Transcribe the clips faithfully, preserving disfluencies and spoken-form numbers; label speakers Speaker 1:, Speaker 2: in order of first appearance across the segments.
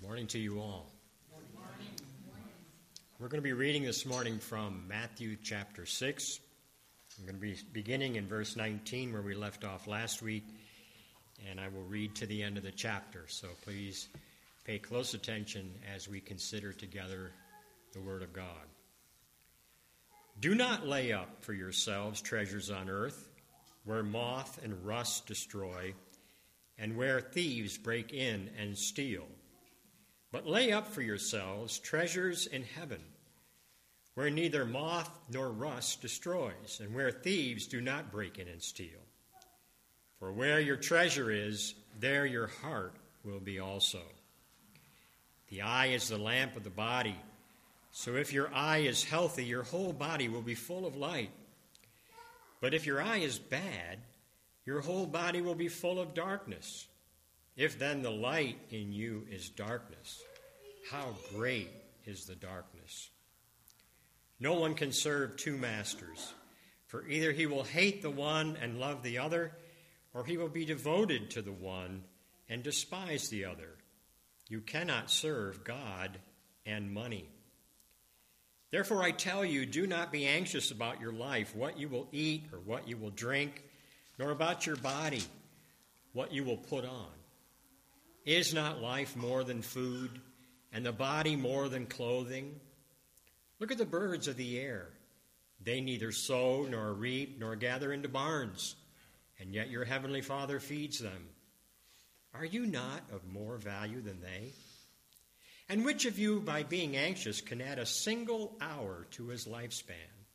Speaker 1: Morning to you all. We're going to be reading this morning from Matthew chapter six. I'm going to be beginning in verse nineteen where we left off last week, and I will read to the end of the chapter. So please pay close attention as we consider together the Word of God. Do not lay up for yourselves treasures on earth, where moth and rust destroy, and where thieves break in and steal. But lay up for yourselves treasures in heaven, where neither moth nor rust destroys, and where thieves do not break in and steal. For where your treasure is, there your heart will be also. The eye is the lamp of the body, so if your eye is healthy, your whole body will be full of light. But if your eye is bad, your whole body will be full of darkness. If then the light in you is darkness, how great is the darkness? No one can serve two masters, for either he will hate the one and love the other, or he will be devoted to the one and despise the other. You cannot serve God and money. Therefore I tell you, do not be anxious about your life, what you will eat or what you will drink, nor about your body, what you will put on. Is not life more than food, and the body more than clothing? Look at the birds of the air. They neither sow nor reap nor gather into barns, and yet your heavenly Father feeds them. Are you not of more value than they? And which of you, by being anxious, can add a single hour to his lifespan?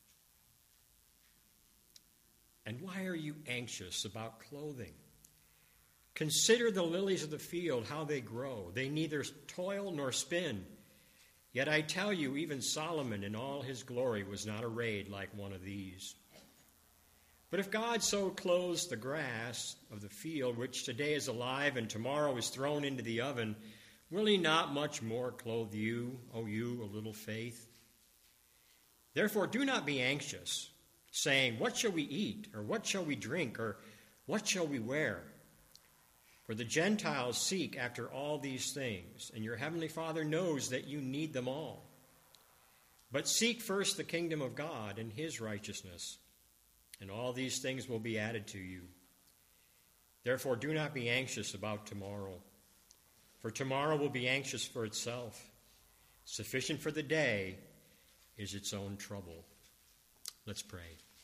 Speaker 1: And why are you anxious about clothing? Consider the lilies of the field, how they grow. They neither toil nor spin. Yet I tell you, even Solomon in all his glory was not arrayed like one of these. But if God so clothes the grass of the field, which today is alive and tomorrow is thrown into the oven, will he not much more clothe you, O you of little faith? Therefore do not be anxious, saying, what shall we eat, or what shall we drink, or what shall we wear? For the Gentiles seek after all these things, and your heavenly Father knows that you need them all. But seek first the kingdom of God and his righteousness, and all these things will be added to you. Therefore do not be anxious about tomorrow, for tomorrow will be anxious for itself. Sufficient for the day is its own trouble. Let's pray.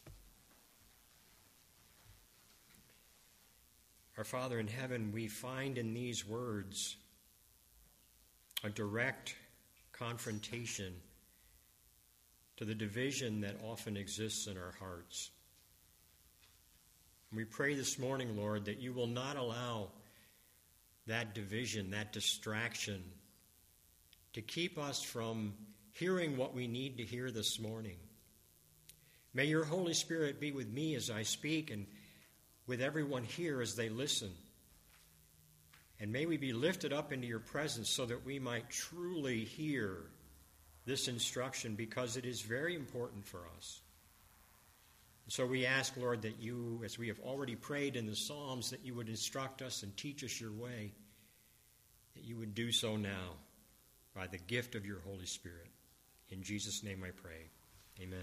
Speaker 1: Our Father in heaven, we find in these words a direct confrontation to the division that often exists in our hearts. And we pray this morning, Lord, that you will not allow that division, that distraction, to keep us from hearing what we need to hear this morning. May your Holy Spirit be with me as I speak and with everyone here as they listen. And may we be lifted up into your presence so that we might truly hear this instruction, because it is very important for us. So we ask, Lord, that you, as we have already prayed in the Psalms, that you would instruct us and teach us your way, that you would do so now by the gift of your Holy Spirit. In Jesus' name I pray. Amen.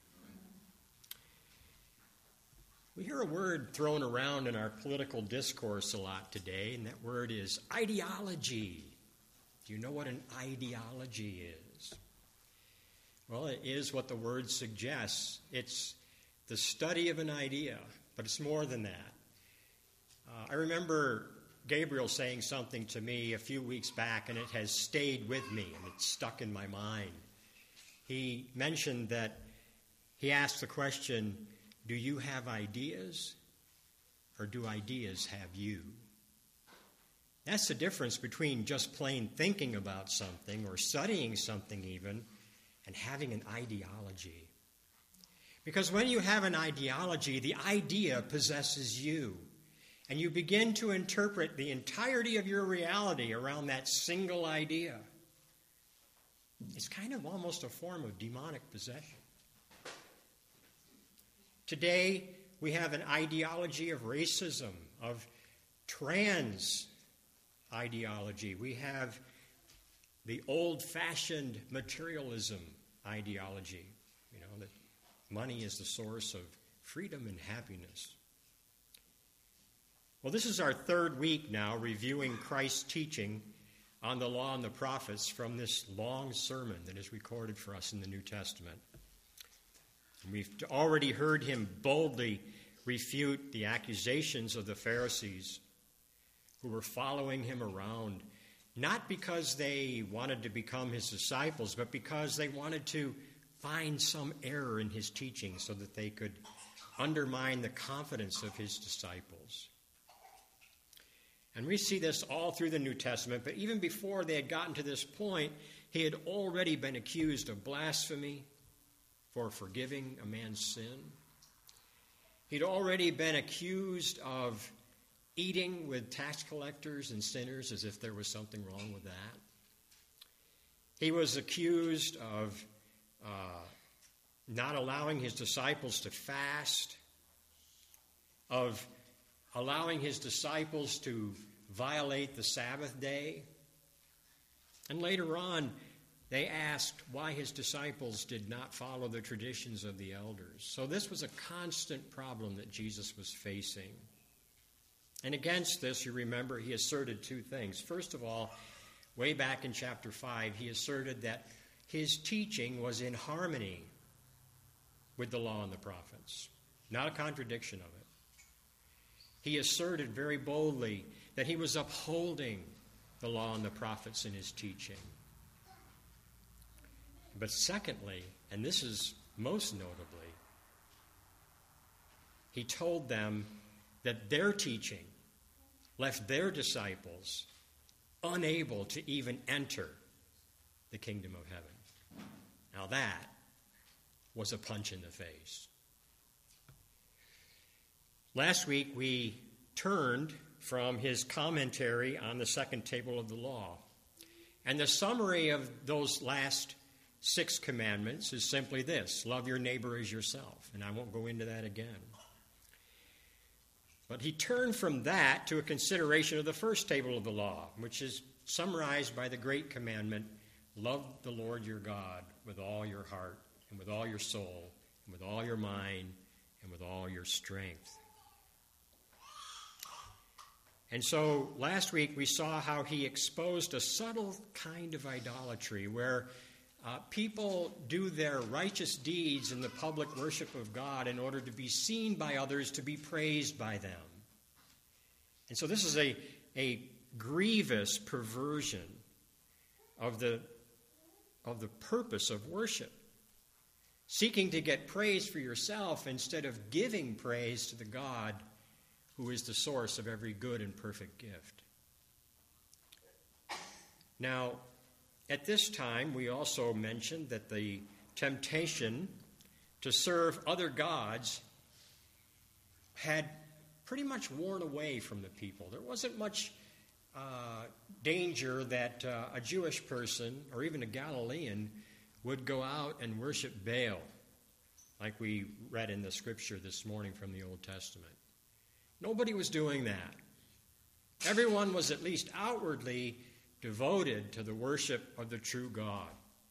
Speaker 1: We hear a word thrown around in our political discourse a lot today, and that word is ideology. Do you know what an ideology is? Well, it is what the word suggests. It's the study of an idea, but it's more than that. Uh, I remember Gabriel saying something to me a few weeks back, and it has stayed with me, and it's stuck in my mind. He mentioned that he asked the question, do you have ideas, or do ideas have you? That's the difference between just plain thinking about something or studying something even and having an ideology. Because when you have an ideology, the idea possesses you, and you begin to interpret the entirety of your reality around that single idea. It's kind of almost a form of demonic possession. Today, we have an ideology of racism, of trans ideology. We have the old-fashioned materialism ideology, you know, that money is the source of freedom and happiness. Well, this is our third week now reviewing Christ's teaching on the law and the prophets from this long sermon that is recorded for us in the New Testament. And we've already heard him boldly refute the accusations of the Pharisees who were following him around, not because they wanted to become his disciples, but because they wanted to find some error in his teaching so that they could undermine the confidence of his disciples. And we see this all through the New Testament, but even before they had gotten to this point, he had already been accused of blasphemy for forgiving a man's sin. He'd already been accused of eating with tax collectors and sinners as if there was something wrong with that. He was accused of uh, not allowing his disciples to fast, of allowing his disciples to violate the Sabbath day. And later on, they asked why his disciples did not follow the traditions of the elders. So this was a constant problem that Jesus was facing. And against this, you remember, he asserted two things. First of all, way back in chapter five, he asserted that his teaching was in harmony with the law and the prophets, not a contradiction of it. He asserted very boldly that he was upholding the law and the prophets in his teaching. But secondly, and this is most notably, he told them that their teaching left their disciples unable to even enter the kingdom of heaven. Now that was a punch in the face. Last week we turned from his commentary on the second table of the law. And the summary of those last six commandments is simply this: love your neighbor as yourself. And I won't go into that again. But he turned from that to a consideration of the first table of the law, which is summarized by the great commandment, love the Lord your God with all your heart and with all your soul and with all your mind and with all your strength. And so last week we saw how he exposed a subtle kind of idolatry where uh, people do their righteous deeds in the public worship of God in order to be seen by others, to be praised by them. And so this is a, a grievous perversion of the, of the purpose of worship. Seeking to get praise for yourself instead of giving praise to the God who is the source of every good and perfect gift. Now, at this time, we also mentioned that the temptation to serve other gods had pretty much worn away from the people. There wasn't much uh, danger that uh, a Jewish person or even a Galilean would go out and worship Baal, like we read in the scripture this morning from the Old Testament. Nobody was doing that. Everyone was at least outwardly devoted to the worship of the true God.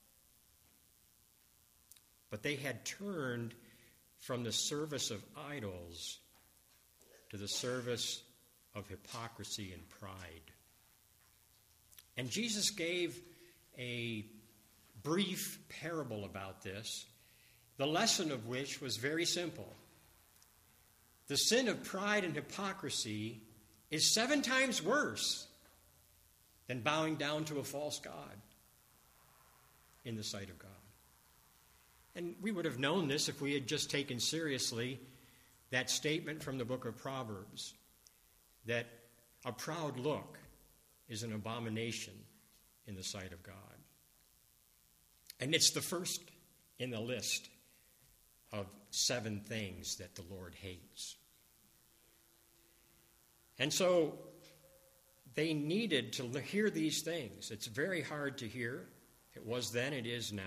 Speaker 1: But they had turned from the service of idols to the service of hypocrisy and pride. And Jesus gave a brief parable about this, the lesson of which was very simple. The sin of pride and hypocrisy is seven times worse than bowing down to a false god in the sight of God. And we would have known this if we had just taken seriously that statement from the book of Proverbs, that a proud look is an abomination in the sight of God. And it's the first in the list of seven things that the Lord hates. And so they needed to hear these things. It's very hard to hear. It was then, it is now.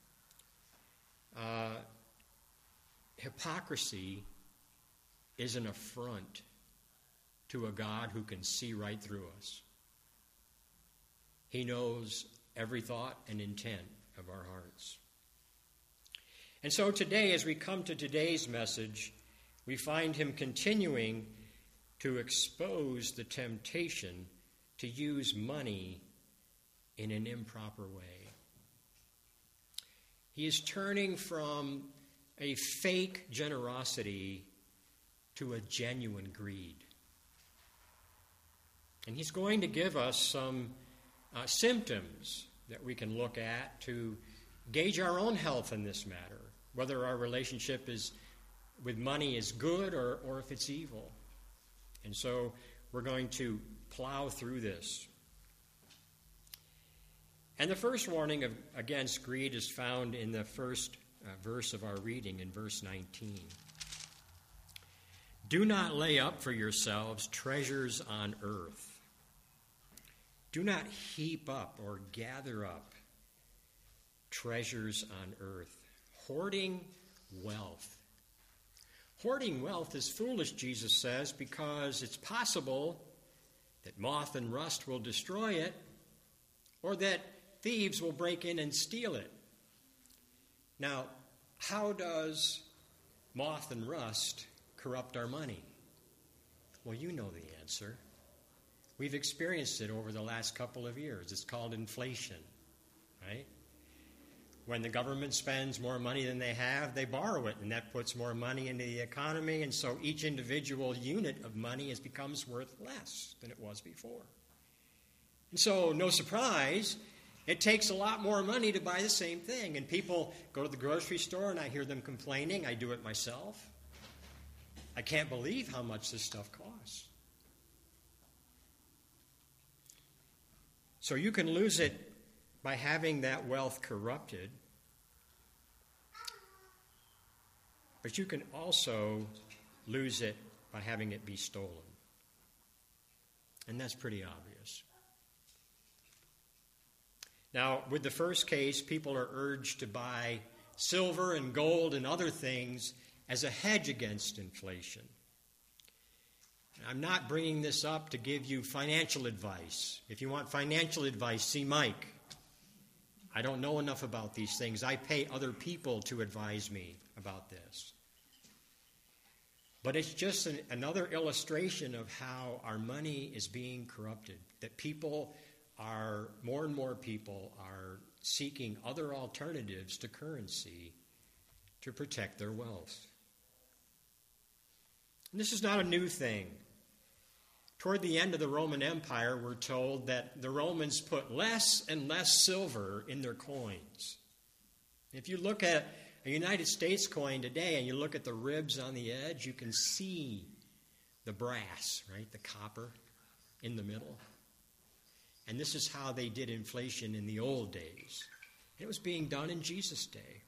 Speaker 1: Uh, hypocrisy is an affront to a God who can see right through us. He knows every thought and intent of our hearts. And so today, as we come to today's message, we find him continuing to expose the temptation to use money in an improper way. He is turning from a fake generosity to a genuine greed. And he's going to give us some uh, symptoms that we can look at to gauge our own health in this matter, whether our relationship is with money is good or, or if it's evil. And so we're going to plow through this. And the first warning of, against greed is found in the first uh, verse of our reading, in verse nineteen. Do not lay up for yourselves treasures on earth. Do not heap up or gather up treasures on earth. Hoarding wealth. Hoarding wealth is foolish, Jesus says, because it's possible that moth and rust will destroy it, or that thieves will break in and steal it. Now, how does moth and rust corrupt our money? Well, you know the answer. We've experienced it over the last couple of years. It's called inflation, right? When the government spends more money than they have, they borrow it, and that puts more money into the economy, and so each individual unit of money has becomes worth less than it was before. And so, no surprise, it takes a lot more money to buy the same thing. And people go to the grocery store, and I hear them complaining. I do it myself. I can't believe how much this stuff costs. So you can lose it by having that wealth corrupted, but you can also lose it by having it be stolen. And that's pretty obvious. Now, with the first case, people are urged to buy silver and gold and other things as a hedge against inflation. I'm not bringing this up to give you financial advice. If you want financial advice, see Mike. I don't know enough about these things. I pay other people to advise me about this. But it's just an, another illustration of how our money is being corrupted, that people are, more and more people are seeking other alternatives to currency to protect their wealth. And this is not a new thing. Toward the end of the Roman Empire, we're told that the Romans put less and less silver in their coins. If you look at a United States coin today and you look at the ribs on the edge, you can see the brass, right, the copper in the middle. And this is how they did inflation in the old days. It was being done in Jesus' day.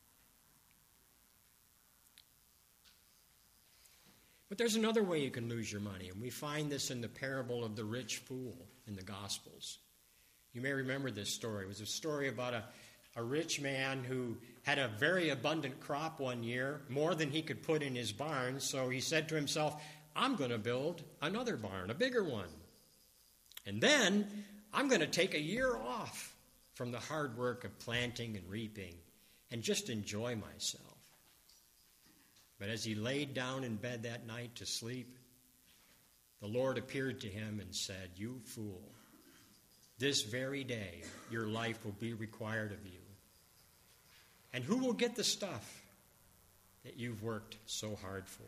Speaker 1: But there's another way you can lose your money, and we find this in the parable of the rich fool in the Gospels. You may remember this story. It was a story about a, a rich man who had a very abundant crop one year, more than he could put in his barn, so he said to himself, I'm going to build another barn, a bigger one. And then I'm going to take a year off from the hard work of planting and reaping and just enjoy myself. But as he laid down in bed that night to sleep, the Lord appeared to him and said, You fool, this very day your life will be required of you. And who will get the stuff that you've worked so hard for?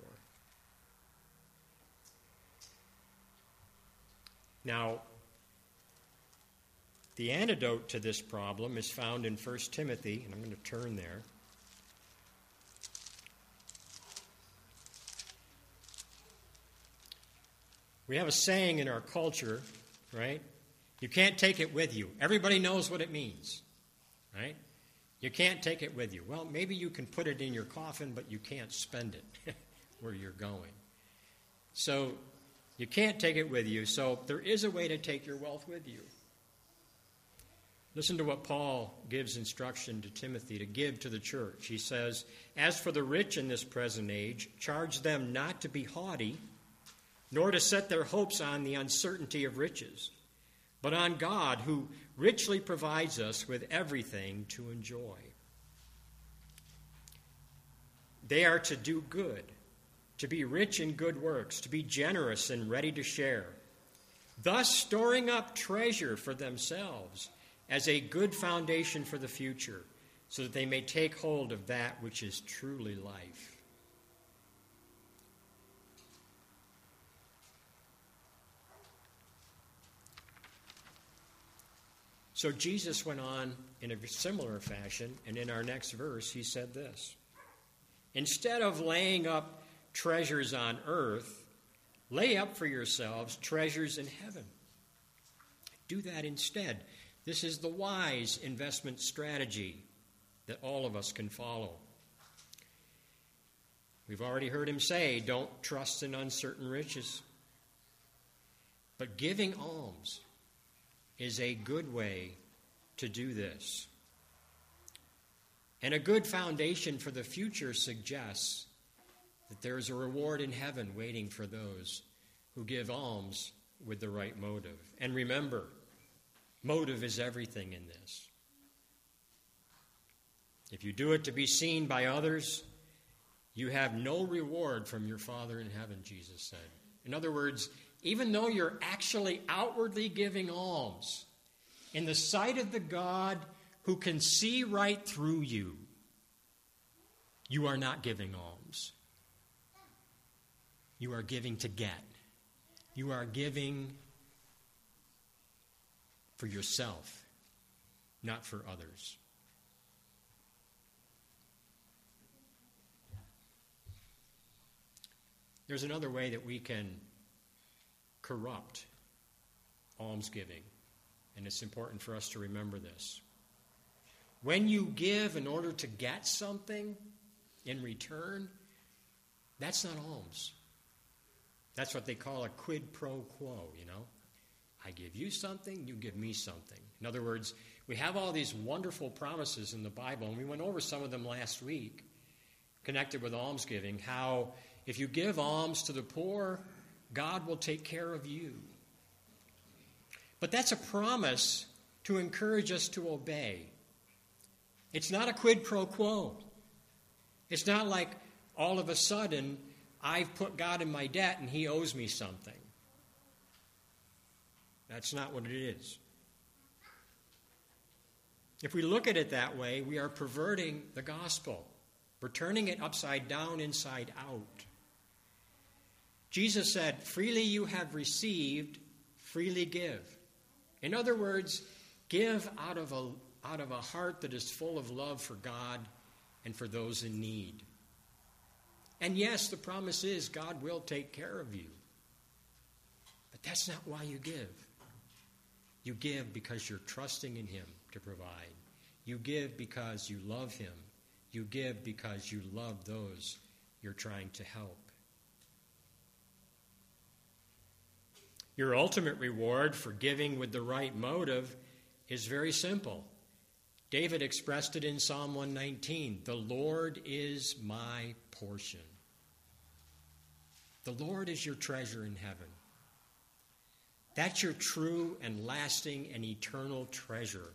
Speaker 1: Now, the antidote to this problem is found in First Timothy, and I'm going to turn there. We have a saying in our culture, right? You can't take it with you. Everybody knows what it means, right? You can't take it with you. Well, maybe you can put it in your coffin, but you can't spend it where you're going. So you can't take it with you. So there is a way to take your wealth with you. Listen to what Paul gives instruction to Timothy to give to the church. He says, As for the rich in this present age, charge them not to be haughty, nor to set their hopes on the uncertainty of riches, but on God, who richly provides us with everything to enjoy. They are to do good, to be rich in good works, to be generous and ready to share, thus storing up treasure for themselves as a good foundation for the future, so that they may take hold of that which is truly life. So Jesus went on in a similar fashion, and in our next verse he said this: instead of laying up treasures on earth, lay up for yourselves treasures in heaven. Do that instead. This is the wise investment strategy that all of us can follow. We've already heard him say, don't trust in uncertain riches. But giving alms is a good way to do this. And a good foundation for the future suggests that there is a reward in heaven waiting for those who give alms with the right motive. And remember, motive is everything in this. If you do it to be seen by others, you have no reward from your Father in heaven, Jesus said. In other words, even though you're actually outwardly giving alms, in the sight of the God who can see right through you, you are not giving alms. You are giving to get. You are giving for yourself, not for others. There's another way that we can corrupt almsgiving, and it's important for us to remember this. When you give in order to get something in return, that's not alms. That's what they call a quid pro quo, you know. I give you something, you give me something. In other words, we have all these wonderful promises in the Bible, and we went over some of them last week, connected with almsgiving, how if you give alms to the poor, God will take care of you. But that's a promise to encourage us to obey. It's not a quid pro quo. It's not like all of a sudden I've put God in my debt and he owes me something. That's not what it is. If we look at it that way, we are perverting the gospel. We're turning it upside down, inside out. Jesus said, freely you have received, freely give. In other words, give out of a, out of a heart that is full of love for God and for those in need. And yes, the promise is God will take care of you. But that's not why you give. You give because you're trusting in him to provide. You give because you love him. You give because you love those you're trying to help. Your ultimate reward for giving with the right motive is very simple. David expressed it in Psalm one nineteen. The Lord is my portion. The Lord is your treasure in heaven. That's your true and lasting and eternal treasure.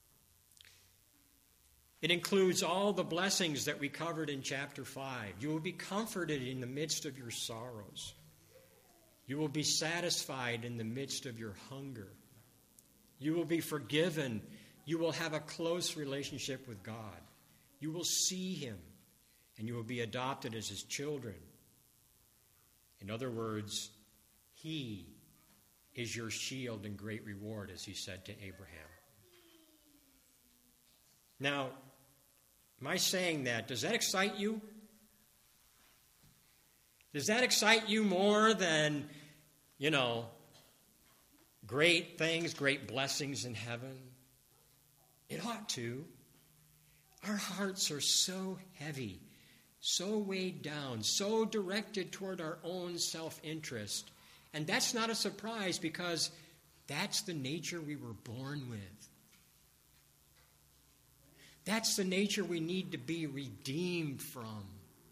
Speaker 1: It includes all the blessings that we covered in chapter five. You will be comforted in the midst of your sorrows. You will be satisfied in the midst of your hunger. You will be forgiven. You will have a close relationship with God. You will see him, and you will be adopted as his children. In other words, he is your shield and great reward, as he said to Abraham. Now, my saying that, does that excite you? Does that excite you more than, you know, great things, great blessings in heaven? It ought to. Our hearts are so heavy, so weighed down, so directed toward our own self-interest. And that's not a surprise because that's the nature we were born with. That's the nature we need to be redeemed from.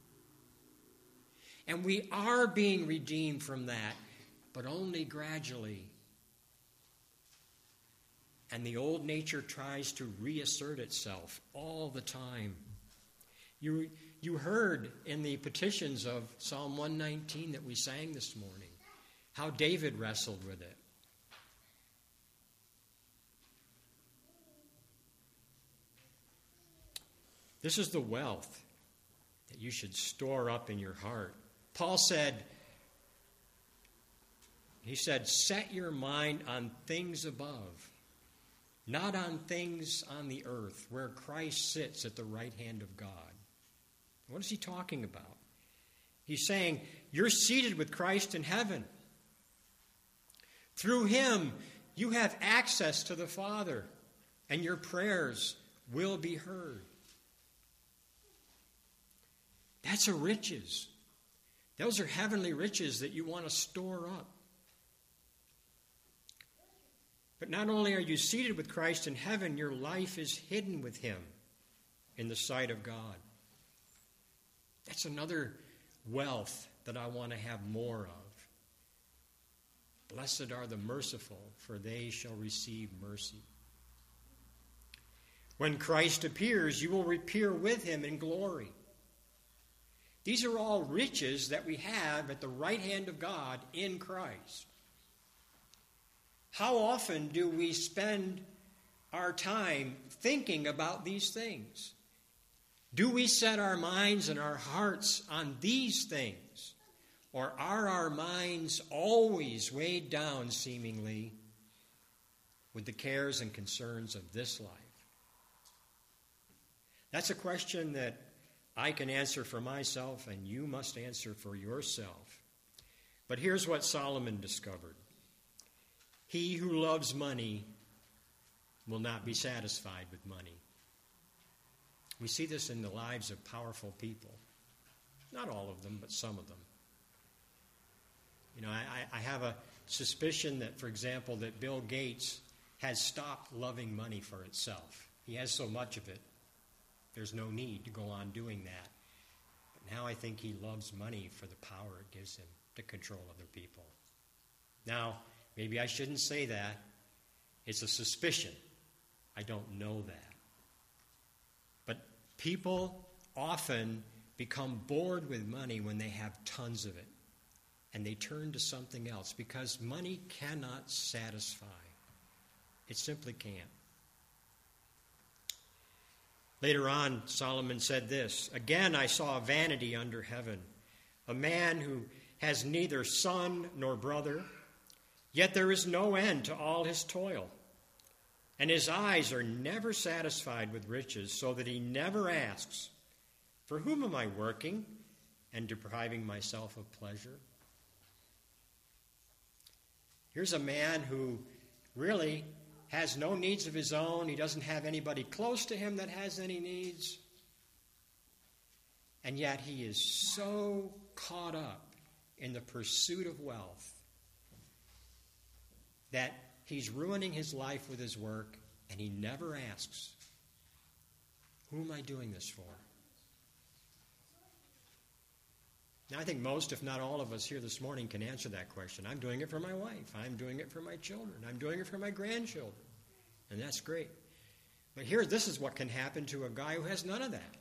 Speaker 1: And we are being redeemed from that, but only gradually. And the old nature tries to reassert itself all the time. You, you heard in the petitions of Psalm one nineteen that we sang this morning how David wrestled with it. This is the wealth that you should store up in your heart. Paul said, he said, set your mind on things above, not on things on the earth, where Christ sits at the right hand of God. What is he talking about? He's saying, you're seated with Christ in heaven. Through him, you have access to the Father, and your prayers will be heard. That's a riches. Those are heavenly riches that you want to store up. But not only are you seated with Christ in heaven, your life is hidden with him in the sight of God. That's another wealth that I want to have more of. Blessed are the merciful, for they shall receive mercy. When Christ appears, you will appear with him in glory. These are all riches that we have at the right hand of God in Christ. How often do we spend our time thinking about these things? Do we set our minds and our hearts on these things? Or are our minds always weighed down, seemingly, with the cares and concerns of this life? That's a question that I can answer for myself, and you must answer for yourself. But here's what Solomon discovered. He who loves money will not be satisfied with money. We see this in the lives of powerful people. Not all of them, but some of them. You know, I, I have a suspicion that, for example, that Bill Gates has stopped loving money for itself. He has so much of it. There's no need to go on doing that. But now I think he loves money for the power it gives him to control other people. Now, maybe I shouldn't say that. It's a suspicion. I don't know that. But people often become bored with money when they have tons of it. And they turn to something else because money cannot satisfy. It simply can't. Later on, Solomon said this, again I saw vanity under heaven, a man who has neither son nor brother, yet there is no end to all his toil. And his eyes are never satisfied with riches, so that he never asks, for whom am I working and depriving myself of pleasure? Here's a man who really has no needs of his own. He doesn't have anybody close to him that has any needs. And yet he is so caught up in the pursuit of wealth that he's ruining his life with his work, and he never asks, who am I doing this for? Now, I think most, if not all of us here this morning can answer that question. I'm doing it for my wife. I'm doing it for my children. I'm doing it for my grandchildren. And that's great. But here, this is what can happen to a guy who has none of that.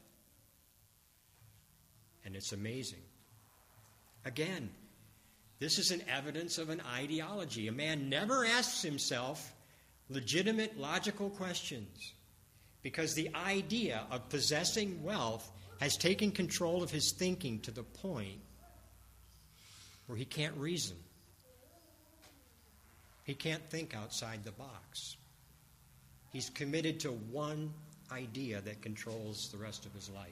Speaker 1: And it's amazing. Again, this is an evidence of an ideology. A man never asks himself legitimate, logical questions because the idea of possessing wealth has taken control of his thinking to the point where he can't reason. He can't think outside the box. He's committed to one idea that controls the rest of his life.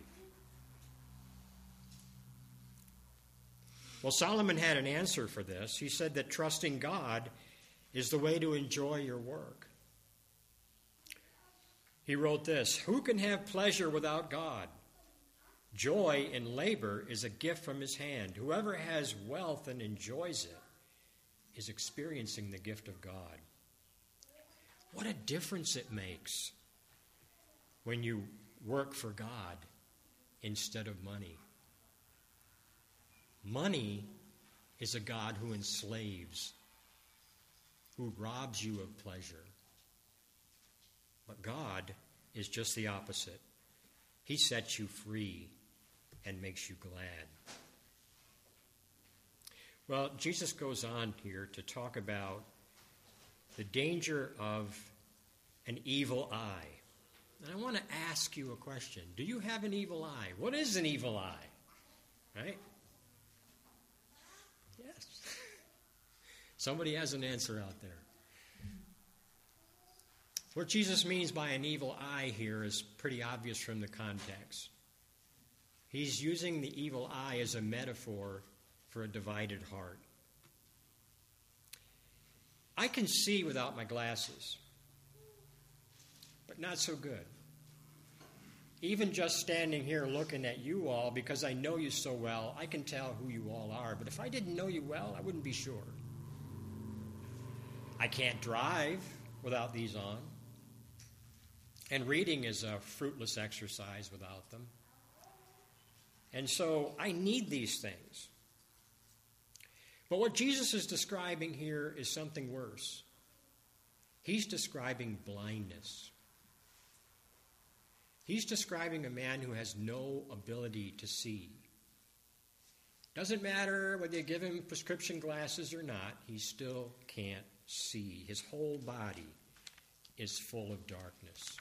Speaker 1: Well, Solomon had an answer for this. He said that trusting God is the way to enjoy your work. He wrote this, who can have pleasure without God? Joy in labor is a gift from his hand. Whoever has wealth and enjoys it is experiencing the gift of God. What a difference it makes when you work for God instead of money. Money is a God who enslaves, who robs you of pleasure. But God is just the opposite. He sets you free and makes you glad. Well, Jesus goes on here to talk about the danger of an evil eye. And I want to ask you a question. Do you have an evil eye? What is an evil eye? Right? Yes. Somebody has an answer out there. What Jesus means by an evil eye here is pretty obvious from the context. He's using the evil eye as a metaphor for a divided heart. I can see without my glasses, but not so good. Even just standing here looking at you all, because I know you so well, I can tell who you all are. But if I didn't know you well, I wouldn't be sure. I can't drive without these on. And reading is a fruitless exercise without them. And so I need these things. But what Jesus is describing here is something worse. He's describing blindness. He's describing a man who has no ability to see. Doesn't matter whether you give him prescription glasses or not, he still can't see. His whole body is full of darkness.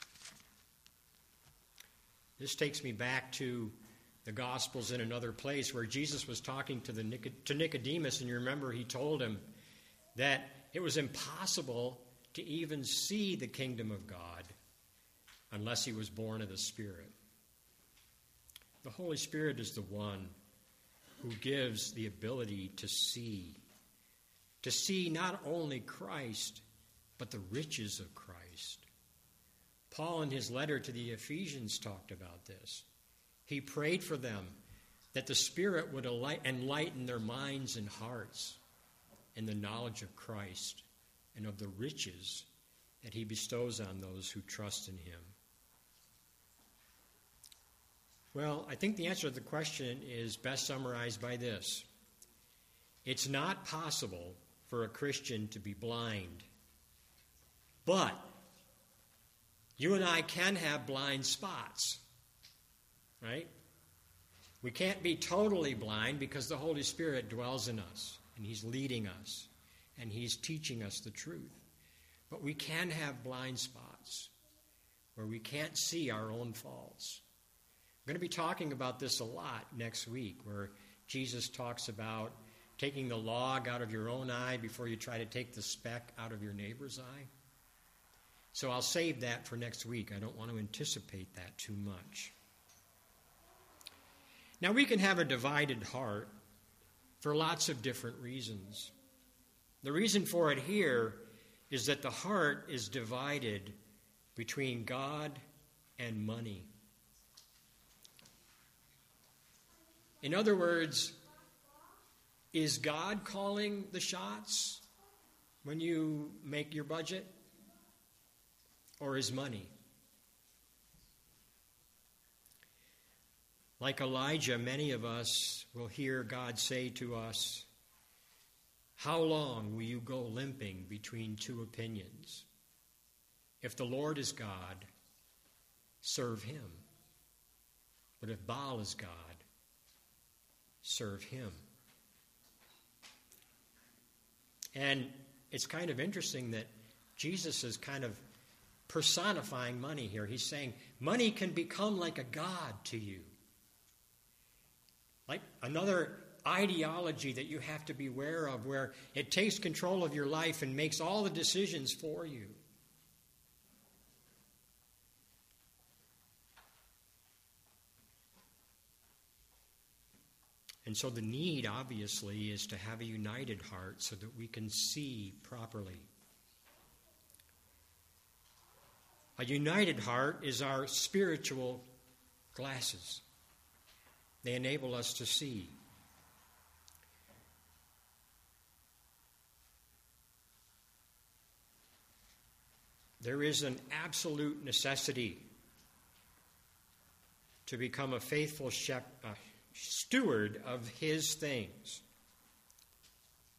Speaker 1: This takes me back to the Gospels in another place where Jesus was talking to, the to Nicodemus, and you remember he told him that it was impossible to even see the kingdom of God unless he was born of the Spirit. The Holy Spirit is the one who gives the ability to see, to see not only Christ, but the riches of Christ. Paul, in his letter to the Ephesians, talked about this. He prayed for them that the Spirit would enlighten their minds and hearts in the knowledge of Christ and of the riches that he bestows on those who trust in him. Well, I think the answer to the question is best summarized by this. It's not possible for a Christian to be blind, but you and I can have blind spots, right? We can't be totally blind because the Holy Spirit dwells in us, and he's leading us, and he's teaching us the truth. But we can have blind spots where we can't see our own faults. We're going to be talking about this a lot next week, where Jesus talks about taking the log out of your own eye before you try to take the speck out of your neighbor's eye. So I'll save that for next week. I don't want to anticipate that too much. Now, we can have a divided heart for lots of different reasons. The reason for it here is that the heart is divided between God and money. In other words, is God calling the shots when you make your budget? Or is money? Like Elijah, many of us will hear God say to us, "How long will you go limping between two opinions? If the Lord is God, serve him. But if Baal is God, serve him." And it's kind of interesting that Jesus is kind of personifying money here. He's saying money can become like a god to you. Like another ideology that you have to be aware of, where it takes control of your life and makes all the decisions for you. And so the need, obviously, is to have a united heart so that we can see properly. A united heart is our spiritual glasses. They enable us to see. There is an absolute necessity to become a faithful shep- uh, steward of his things.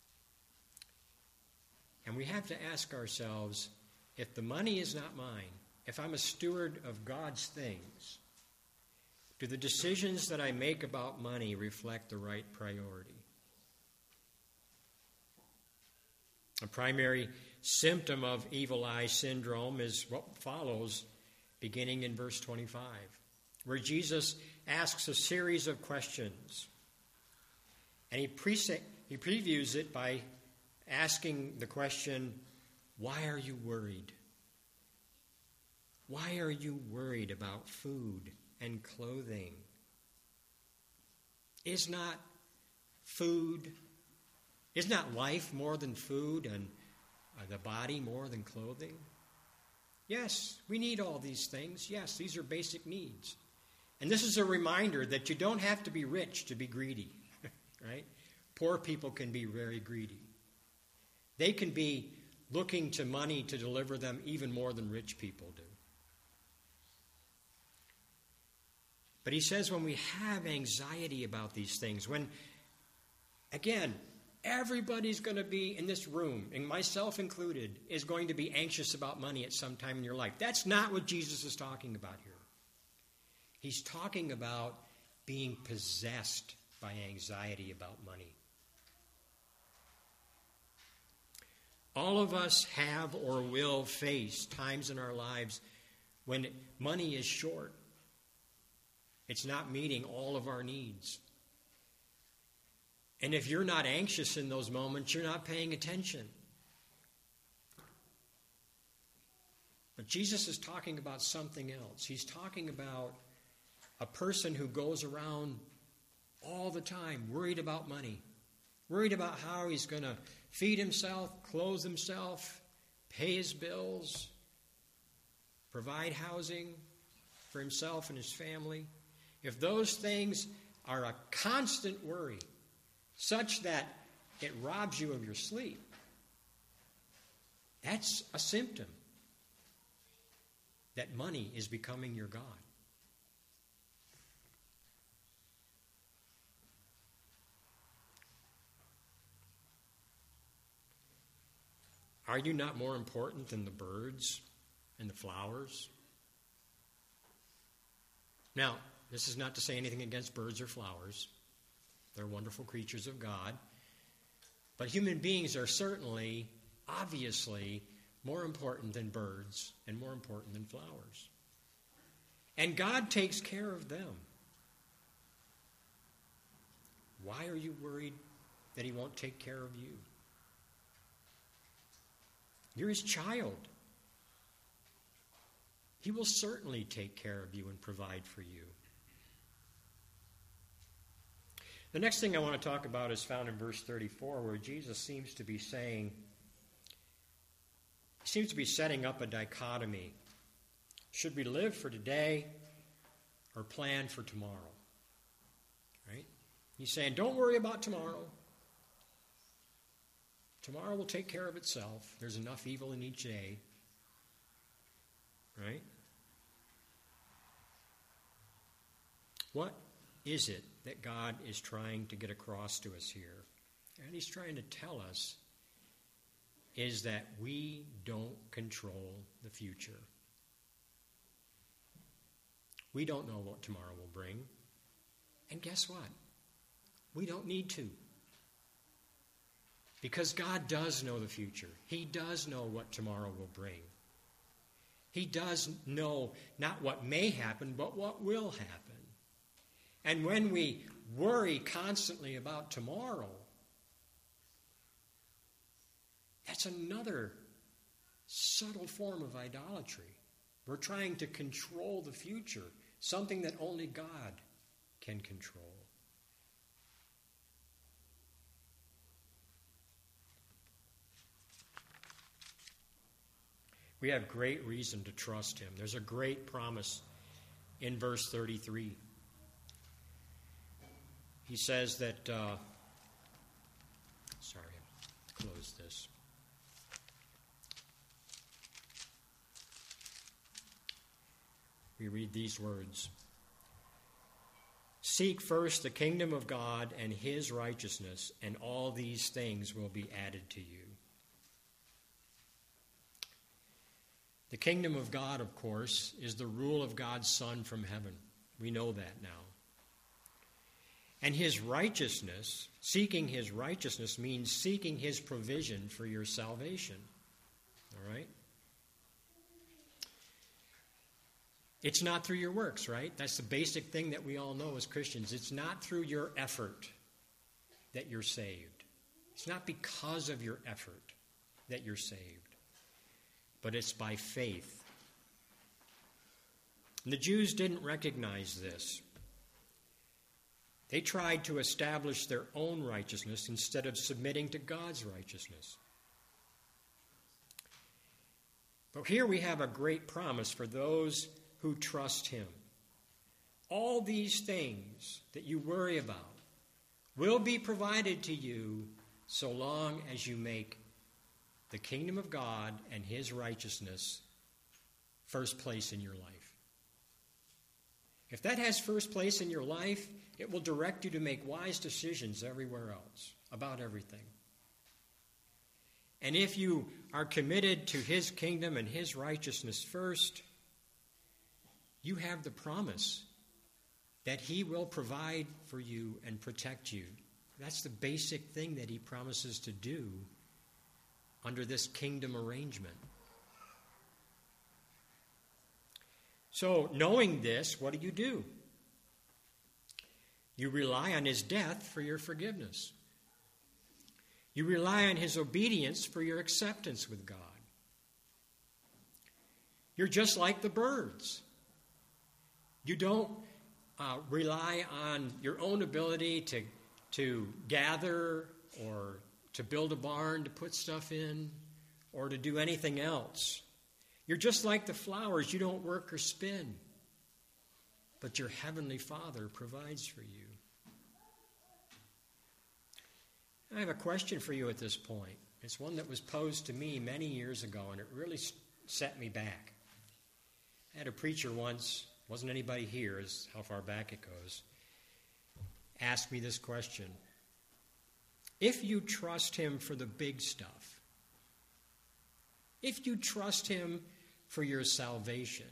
Speaker 1: And we have to ask ourselves, if the money is not mine, if I'm a steward of God's things, do the decisions that I make about money reflect the right priority? A primary symptom of evil eye syndrome is what follows, beginning in verse twenty-five, where Jesus asks a series of questions. And he, pre- he previews it by asking the question, why are you worried? Why are you worried about food and clothing? Is not food, is not life more than food, and uh, the body more than clothing? Yes, we need all these things. Yes, these are basic needs. And this is a reminder that you don't have to be rich to be greedy, right? Poor people can be very greedy. They can be looking to money to deliver them even more than rich people do. But he says when we have anxiety about these things, when, again, everybody's going to be in this room, and myself included, is going to be anxious about money at some time in your life. That's not what Jesus is talking about here. He's talking about being possessed by anxiety about money. All of us have or will face times in our lives when money is short. It's not meeting all of our needs. And if you're not anxious in those moments, you're not paying attention. But Jesus is talking about something else. He's talking about a person who goes around all the time worried about money, worried about how he's going to feed himself, clothe himself, pay his bills, provide housing for himself and his family. If those things are a constant worry, such that it robs you of your sleep, that's a symptom that money is becoming your God. Are you not more important than the birds and the flowers? Now, this is not to say anything against birds or flowers. They're wonderful creatures of God. But human beings are certainly, obviously, more important than birds and more important than flowers. And God takes care of them. Why are you worried that he won't take care of you? You're his child. He will certainly take care of you and provide for you. The next thing I want to talk about is found in verse thirty-four, where Jesus seems to be saying, he seems to be setting up a dichotomy. Should we live for today or plan for tomorrow? Right? He's saying, don't worry about tomorrow. Tomorrow will take care of itself. There's enough evil in each day. Right? What is it that God is trying to get across to us here? And he's trying to tell us is that we don't control the future. We don't know what tomorrow will bring. And guess what? We don't need to. Because God does know the future. He does know what tomorrow will bring. He does know not what may happen, but what will happen. And when we worry constantly about tomorrow, that's another subtle form of idolatry. We're trying to control the future, something that only God can control. We have great reason to trust him. There's a great promise in verse thirty-three. He says that, uh, sorry, I'll close this. We read these words. Seek first the kingdom of God and his righteousness, and all these things will be added to you. The kingdom of God, of course, is the rule of God's Son from heaven. We know that now. And his righteousness, seeking his righteousness, means seeking his provision for your salvation. All right? It's not through your works, right? That's the basic thing that we all know as Christians. It's not through your effort that you're saved. It's not because of your effort that you're saved, but it's by faith. And the Jews didn't recognize this. They tried to establish their own righteousness instead of submitting to God's righteousness. But here we have a great promise for those who trust him. All these things that you worry about will be provided to you so long as you make the kingdom of God and his righteousness first place in your life. If that has first place in your life, it will direct you to make wise decisions everywhere else, about everything. And if you are committed to his kingdom and his righteousness first, you have the promise that he will provide for you and protect you. That's the basic thing that he promises to do under this kingdom arrangement. So, knowing this, what do you do? You rely on his death for your forgiveness. You rely on his obedience for your acceptance with God. You're just like the birds. You don't uh, rely on your own ability to, to gather or to build a barn to put stuff in or to do anything else. You're just like the flowers. You don't work or spin. But your heavenly Father provides for you. I have a question for you at this point. It's one that was posed to me many years ago, and it really set me back. I had a preacher once, wasn't anybody here, is how far back it goes, asked me this question. If you trust him for the big stuff, if you trust him for your salvation,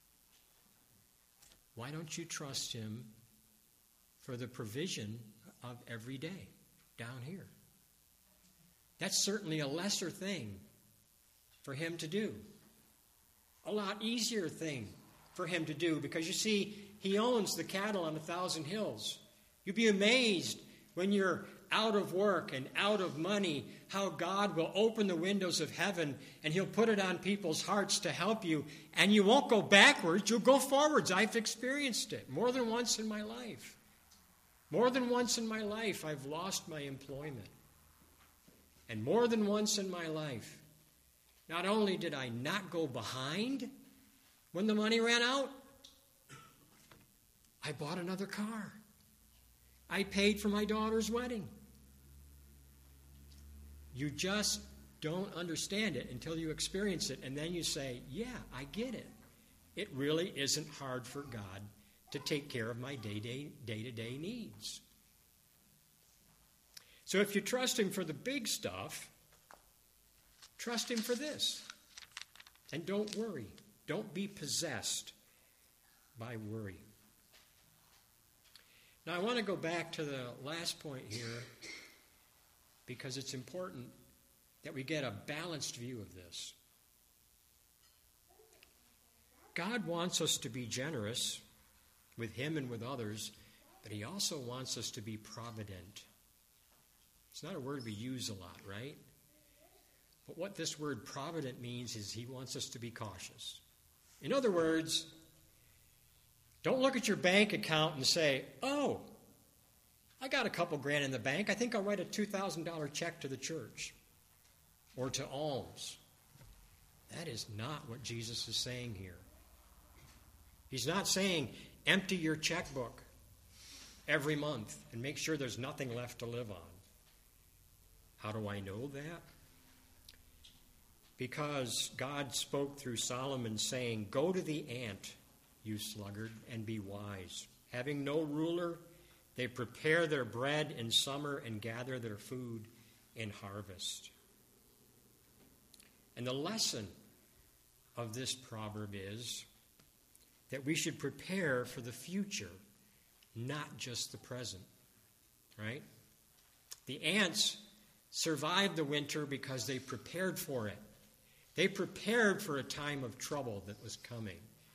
Speaker 1: why don't you trust him for the provision of every day down here? That's certainly a lesser thing for him to do. A lot easier thing for him to do because, you see, he owns the cattle on a thousand hills. You'd be amazed when you're out of work and out of money, how God will open the windows of heaven and he'll put it on people's hearts to help you. And you won't go backwards, you'll go forwards. I've experienced it more than once in my life. More than once in my life, I've lost my employment. And more than once in my life, not only did I not go behind when the money ran out, I bought another car. I paid for my daughter's wedding. You just don't understand it until you experience it, and then you say, yeah, I get it. It really isn't hard for God to take care of my day-to-day, day-to-day needs. So if you trust him for the big stuff, trust him for this. And don't worry. Don't be possessed by worry. Now, I want to go back to the last point here because it's important that we get a balanced view of this. God wants us to be generous with him and with others, but he also wants us to be provident. It's not a word we use a lot, right? But what this word provident means is he wants us to be cautious. In other words, don't look at your bank account and say, oh, I got a couple grand in the bank. I think I'll write a two thousand dollars check to the church or to alms. That is not what Jesus is saying here. He's not saying empty your checkbook every month and make sure there's nothing left to live on. How do I know that? Because God spoke through Solomon saying, go to the ant, you sluggard, and be wise. Having no ruler, they prepare their bread in summer and gather their food in harvest. And the lesson of this proverb is that we should prepare for the future, not just the present, right? The ants survived the winter because they prepared for it. They prepared for a time of trouble that was coming.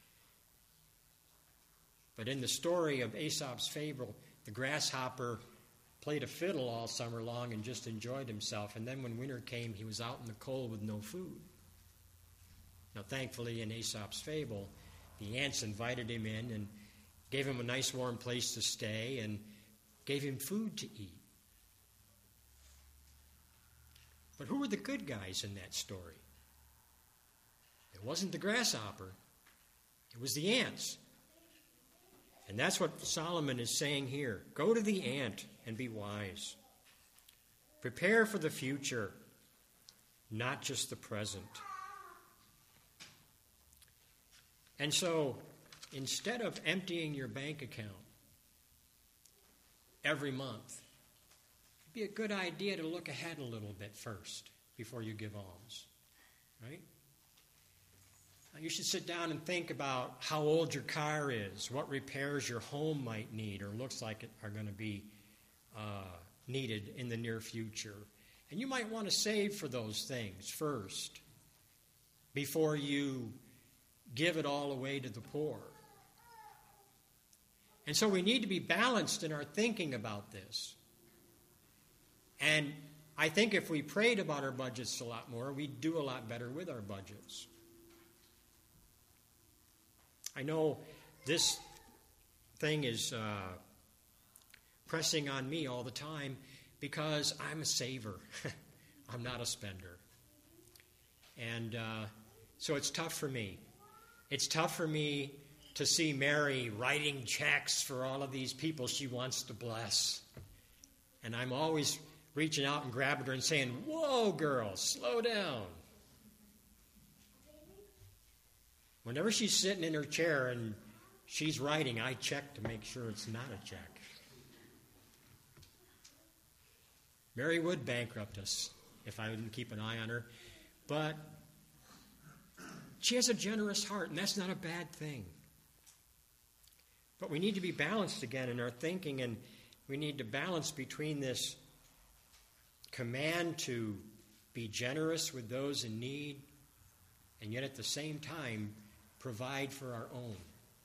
Speaker 1: But in the story of Aesop's fable, the grasshopper played a fiddle all summer long and just enjoyed himself. And then when winter came, he was out in the cold with no food. Now, thankfully, in Aesop's fable, the ants invited him in and gave him a nice warm place to stay and gave him food to eat. But who were the good guys in that story? It wasn't the grasshopper. It was the ants. And that's what Solomon is saying here. Go to the ant and be wise. Prepare for the future, not just the present. And so, instead of emptying your bank account every month, it'd be a good idea to look ahead a little bit first before you give alms, right? You should sit down and think about how old your car is, what repairs your home might need or looks like it are going to be uh, needed in the near future. And you might want to save for those things first before you give it all away to the poor. And so we need to be balanced in our thinking about this. And I think if we prayed about our budgets a lot more, we'd do a lot better with our budgets. I know this thing is uh, pressing on me all the time because I'm a saver. I'm not a spender. And uh, so it's tough for me. It's tough for me to see Mary writing checks for all of these people she wants to bless. And I'm always reaching out and grabbing her and saying, "Whoa, girl, slow down." Whenever she's sitting in her chair and she's writing, I check to make sure it's not a check. Mary would bankrupt us if I didn't keep an eye on her. But she has a generous heart, and that's not a bad thing. But we need to be balanced again in our thinking, and we need to balance between this command to be generous with those in need, and yet at the same time, provide for our own.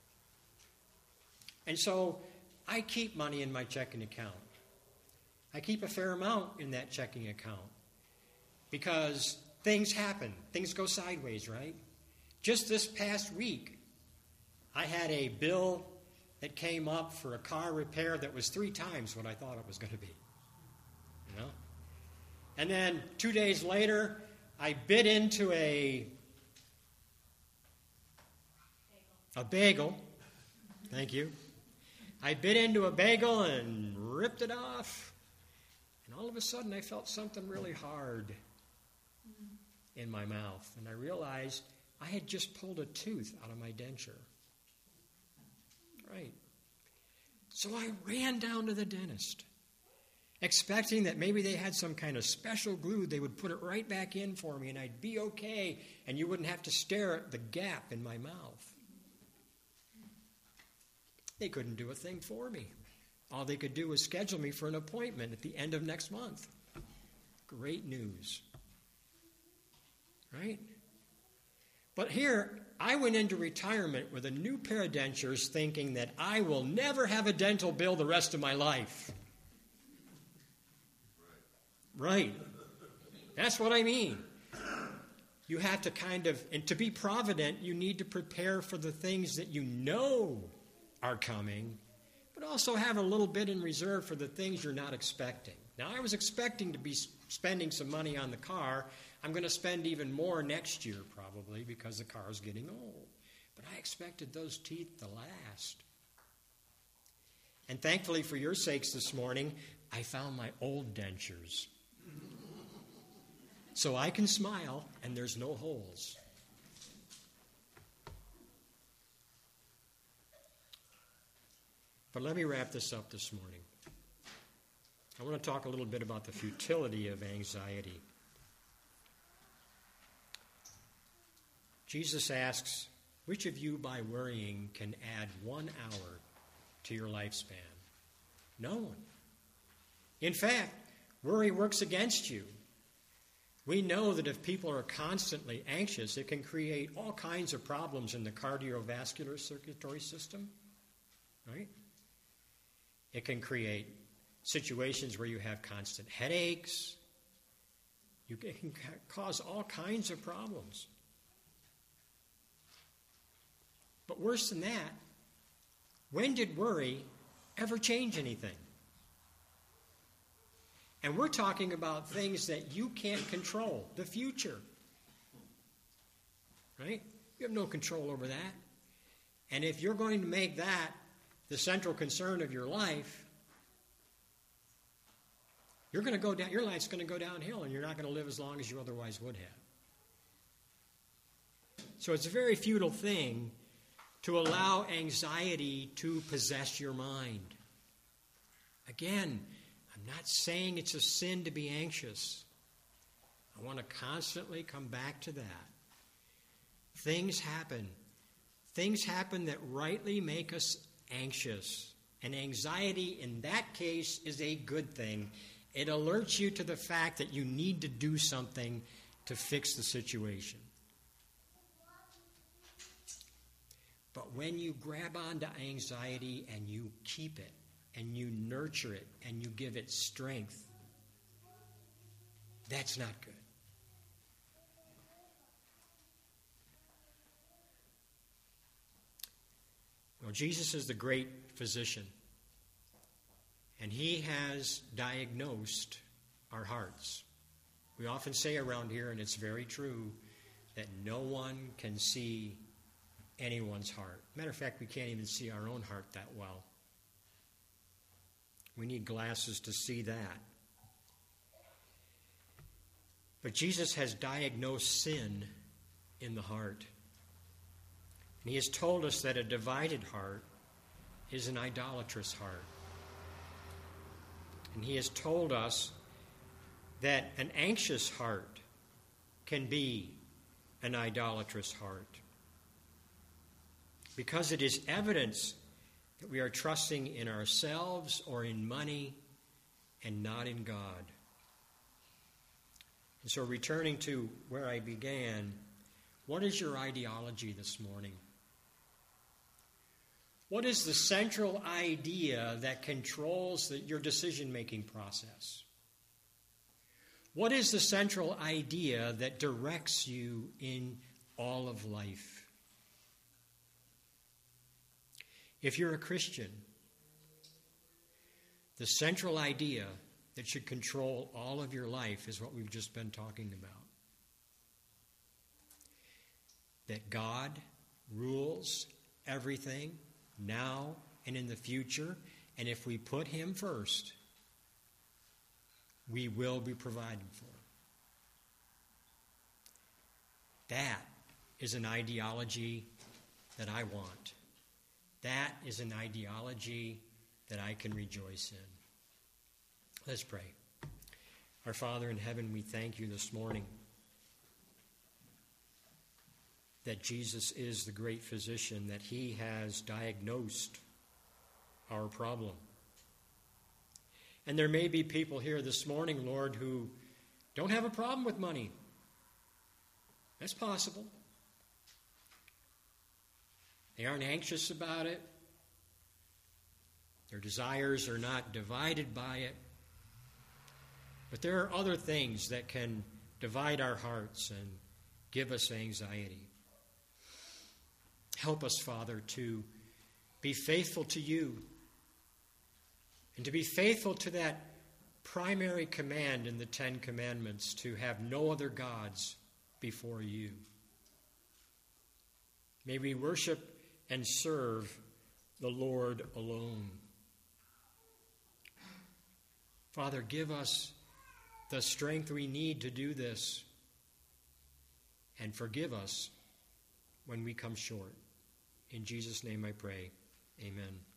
Speaker 1: And so I keep money in my checking account. I keep a fair amount in that checking account because things happen. Things go sideways, right? Just this past week, I had a bill that came up for a car repair that was three times what I thought it was going to be. You know? And then two days later, I bid into a A bagel. Thank you. I bit into a bagel and ripped it off. And all of a sudden I felt something really hard in my mouth. And I realized I had just pulled a tooth out of my denture. Right. So I ran down to the dentist, expecting that maybe they had some kind of special glue. They would put it right back in for me and I'd be okay and you wouldn't have to stare at the gap in my mouth. They couldn't do a thing for me. All they could do was schedule me for an appointment at the end of next month. Great news. Right? But here, I went into retirement with a new pair of dentures thinking that I will never have a dental bill the rest of my life. Right. That's what I mean. You have to kind of, and to be provident, you need to prepare for the things that you know are coming, but also have a little bit in reserve for the things you're not expecting. Now, I was expecting to be spending some money on the car. I'm going to spend even more next year probably because the car is getting old. But I expected those teeth to last. And thankfully for your sakes this morning, I found my old dentures. So I can smile and there's no holes. But let me wrap this up this morning. I want to talk a little bit about the futility of anxiety. Jesus asks, which of you by worrying can add one hour to your lifespan? No one. In fact, worry works against you. We know that if people are constantly anxious, it can create all kinds of problems in the cardiovascular circulatory system, right? It can create situations where you have constant headaches. You, it can cause all kinds of problems. But worse than that, when did worry ever change anything? And we're talking about things that you can't control, the future. Right? You have no control over that. And if you're going to make that the central concern of your life, you're going to go down, your life's going to go downhill, and you're not going to live as long as you otherwise would have. So it's a very futile thing to allow anxiety to possess your mind. Again, I'm not saying it's a sin to be anxious. I want to constantly come back to that. Things happen. Things happen that rightly make us anxious. And anxiety in that case is a good thing. It alerts you to the fact that you need to do something to fix the situation. But when you grab onto anxiety and you keep it, and you nurture it, and you give it strength, that's not good. Well, Jesus is the great physician, and he has diagnosed our hearts. We often say around here, and it's very true, that no one can see anyone's heart. Matter of fact, we can't even see our own heart that well. We need glasses to see that. But Jesus has diagnosed sin in the heart. And he has told us that a divided heart is an idolatrous heart. And he has told us that an anxious heart can be an idolatrous heart, because it is evidence that we are trusting in ourselves or in money and not in God. And so, returning to where I began, what is your ideology this morning? What is the central idea that controls the, your decision-making process? What is the central idea that directs you in all of life? If you're a Christian, the central idea that should control all of your life is what we've just been talking about. That God rules everything now and in the future, and if we put him first, we will be provided for. That is an ideology that I want. That is an ideology that I can rejoice in. Let's pray. Our Father in heaven, we thank you this morning that Jesus is the great physician, that he has diagnosed our problem. And there may be people here this morning, Lord, who don't have a problem with money. That's possible. They aren't anxious about it. Their desires are not divided by it. But there are other things that can divide our hearts and give us anxiety. Help us, Father, to be faithful to you and to be faithful to that primary command in the Ten Commandments, to have no other gods before you. May we worship and serve the Lord alone. Father, give us the strength we need to do this, and forgive us when we come short. In Jesus' name I pray. Amen.